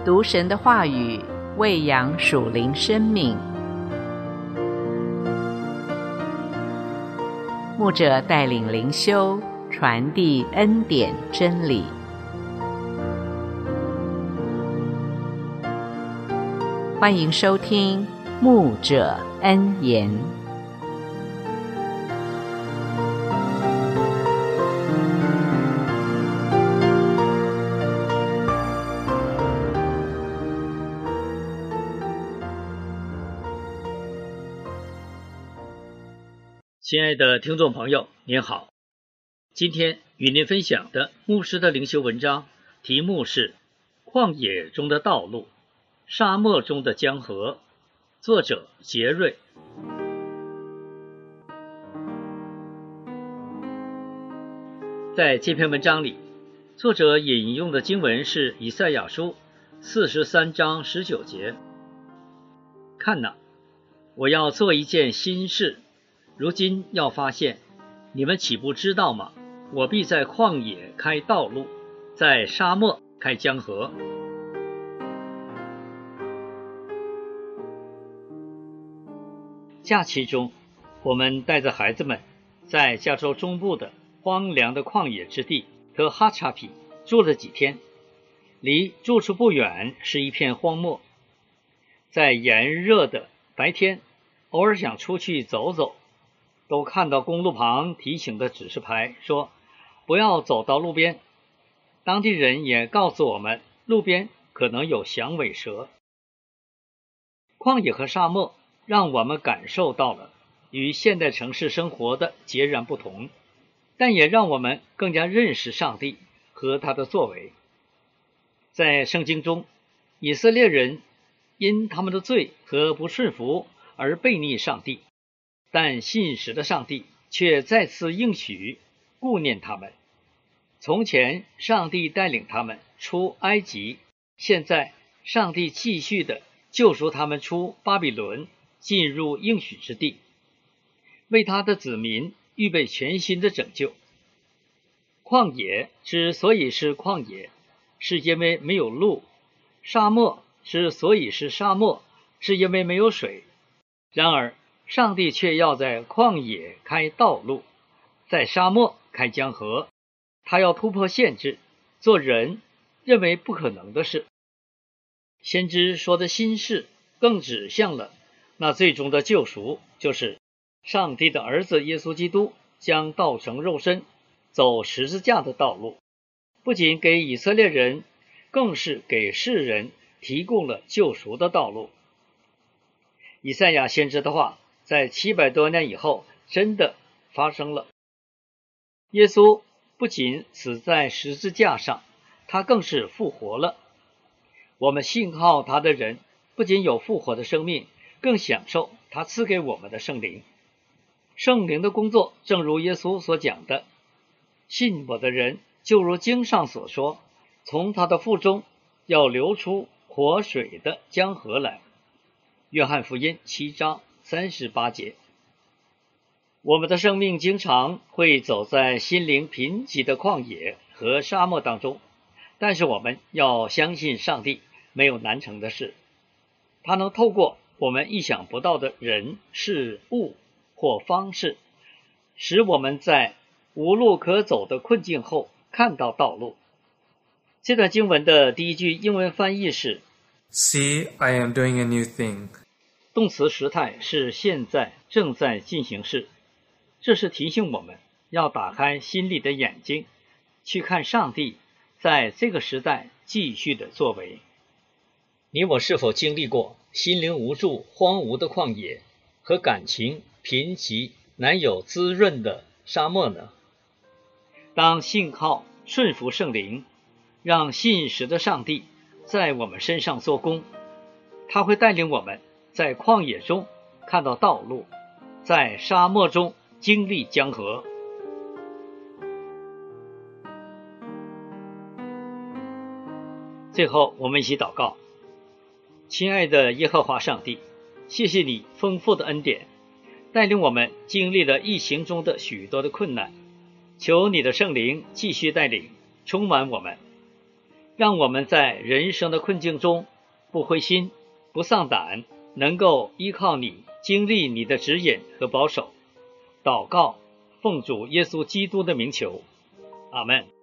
读神的话语，喂养属灵生命。牧者带领灵修，传递恩典真理。欢迎收听牧者恩言。 亲爱的听众朋友，您好，今天与您分享的牧师的灵修文章题目是旷野中的道路，沙漠中的江河，作者杰瑞。在这篇文章里，作者引用的经文是以赛亚书43章19节。看哪，我要做一件新事，如今要发现，你们岂不知道吗？我必在旷野开道路，在沙漠开江河。假期中，我们带着孩子们在加州中部的荒凉的旷野之地特哈查皮住了几天，离住处不远是一片荒漠。在炎热的白天，偶尔想出去走走，都看到公路旁提醒的指示牌，说不要走到路边。当地人也告诉我们，路边可能有响尾蛇。旷野和沙漠让我们感受到了与现代城市生活的截然不同，但也让我们更加认识上帝和他的作为。在圣经中，以色列人因他们的罪和不顺服而背逆上帝，但信实的上帝却再次应许顾念他们。从前上帝带领他们出埃及，现在上帝继续的救赎他们出巴比伦，进入应许之地，为他的子民预备全新的拯救。旷野之所以是旷野，是因为没有路；沙漠之所以是沙漠，是因为没有水。然而上帝却要在旷野开道路，在沙漠开江河。他要突破限制，做人认为不可能的事。先知说的新事更指向了那最终的救赎，就是上帝的儿子耶稣基督将道成肉身，走十字架的道路，不仅给以色列人，更是给世人提供了救赎的道路。以赛亚先知的话在700多年以后真的发生了。耶稣不仅死在十字架上，他更是复活了。我们信靠他的人不仅有复活的生命，更享受他赐给我们的圣灵。圣灵的工作正如耶稣所讲的，信我的人就如经上所说，从他的腹中要流出活水的江河来。约翰福音7章38节。我们的生命经常会走在心灵贫瘠的旷野和沙漠当中，但是我们要相信上帝没有难成的事，他能透过我们意想不到的人事物或方式，使我们在无路可走的困境后看到道路。这段经文的第一句英文翻译是 See, I am doing a new thing。 动词时态是现在正在进行式，这是提醒我们要打开心里的眼睛，去看上帝在这个时代继续的作为。你我是否经历过心灵无助、荒芜的旷野和感情贫瘠、难有滋润的沙漠呢？当信靠顺服圣灵，让信实的上帝在我们身上做工，他会带领我们在旷野中看到道路，在沙漠中经历江河。最后我们一起祷告。亲爱的耶和华上帝，谢谢你丰富的恩典，带领我们经历了疫情中的许多的困难，求你的圣灵继续带领充满我们， 让我们在人生的困境中不灰心、不丧胆，能够依靠你，经历你的指引和保守。祷告，奉主耶稣基督的名求，阿们。